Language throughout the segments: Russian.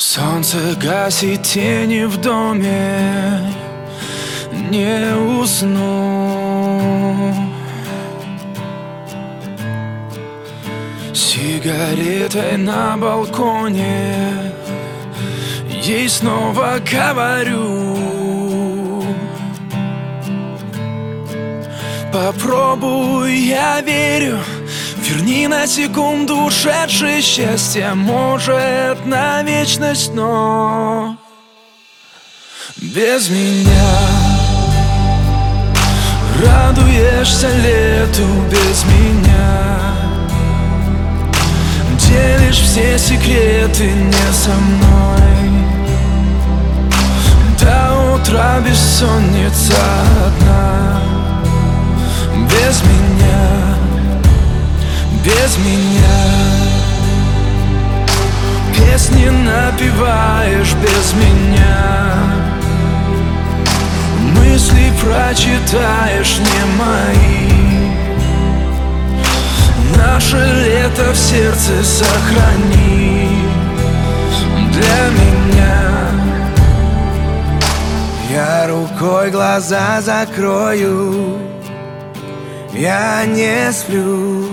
Солнце гасит тени в доме, не усну. Сигаретой на балконе ей снова говорю: попробуй, я верю. Верни на секунду ушедшее счастье, может, на вечность, но без меня. Радуешься лету без меня, делишь все секреты не со мной. До утра бессонница одна. Без меня, без меня. Песни напеваешь без меня, мысли прочитаешь не мои. Наше лето в сердце сохрани для меня. Я рукой глаза закрою, я не сплю.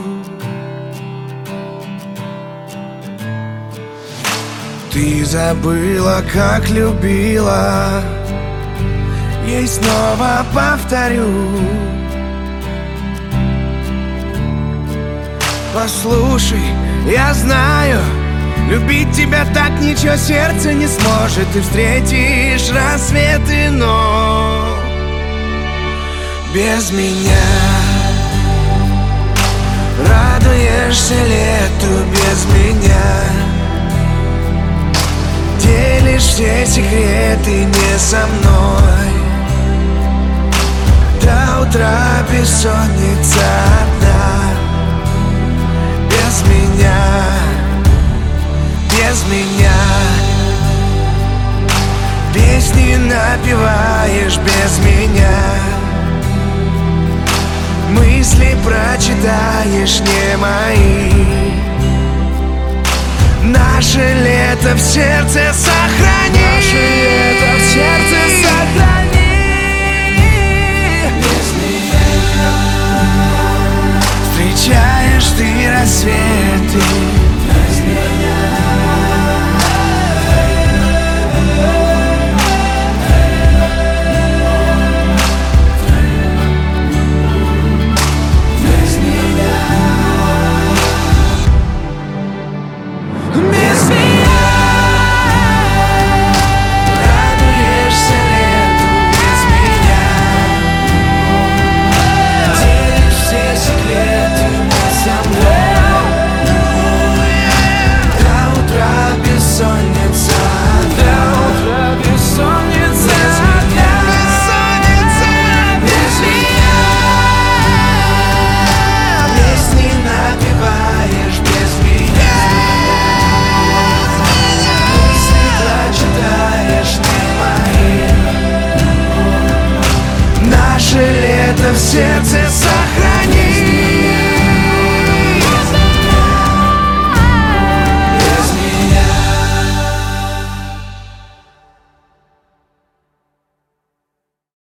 Ты забыла, как любила, ей снова повторю. Послушай, я знаю, любить тебя так ничего сердце не сможет. Ты встретишь рассветы, но без меня. Радуешься лету без меня, делишь все секреты не со мной. До утра бессонница одна. Без меня, без меня. Песни напеваешь без меня, мысли прочитаешь не мои. Наше лето в сердце сохрани. Наше лето в сердце сохрани. Без меня встречаешь ты рассветы.